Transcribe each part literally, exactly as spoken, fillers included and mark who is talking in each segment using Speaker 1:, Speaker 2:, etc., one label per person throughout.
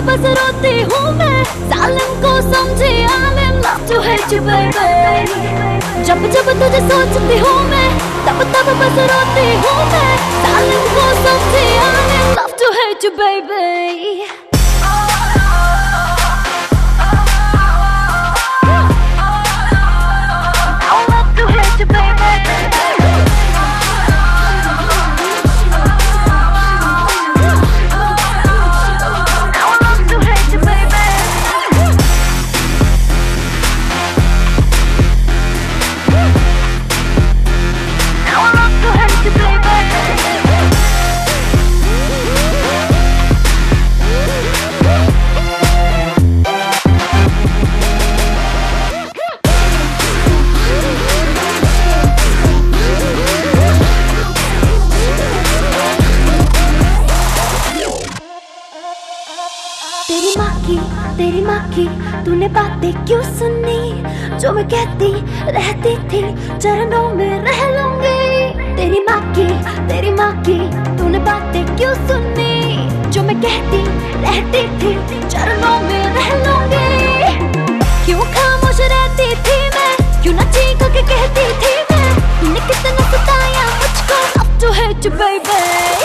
Speaker 1: बस रोती हूँ मैं, सालन को समझे I'm in love to hate you baby। जब जब तुझे सोचती हूँ मैं, तब तब बस रोती हूँ मैं, सालन को समझे I'm in love to hate you baby। तेरी माँ की तेरी माँ की तूने बातें क्यों सुनी, जो मैं कहती रहती थी चरणों में रह लूंगी। तेरी माँ की तेरी माँ की तूने बातें क्यों सुनी, जो मैं कहती रहती थी चरणों में रह लूंगी। क्यों खामोश रहती थी मैं, क्यों ना चीख के कहती थी मैं, तूने कितना सताया मुझको love to hate you baby।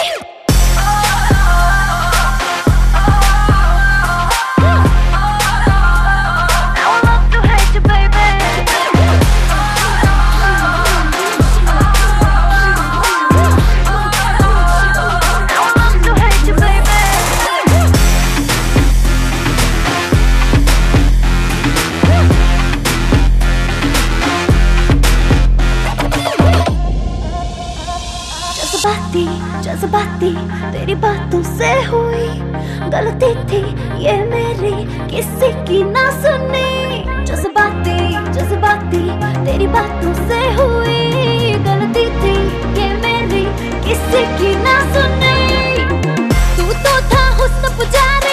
Speaker 1: जज्बाती जज्बाती तेरी बातों से हुई गलती थी ये मेरी, किसी की ना सुनी। जज्बाती जज्बाती तेरी बातों से हुई गलती थी ये मेरी, किसी की ना सुनी। तू तो था हुस्न पुजारी,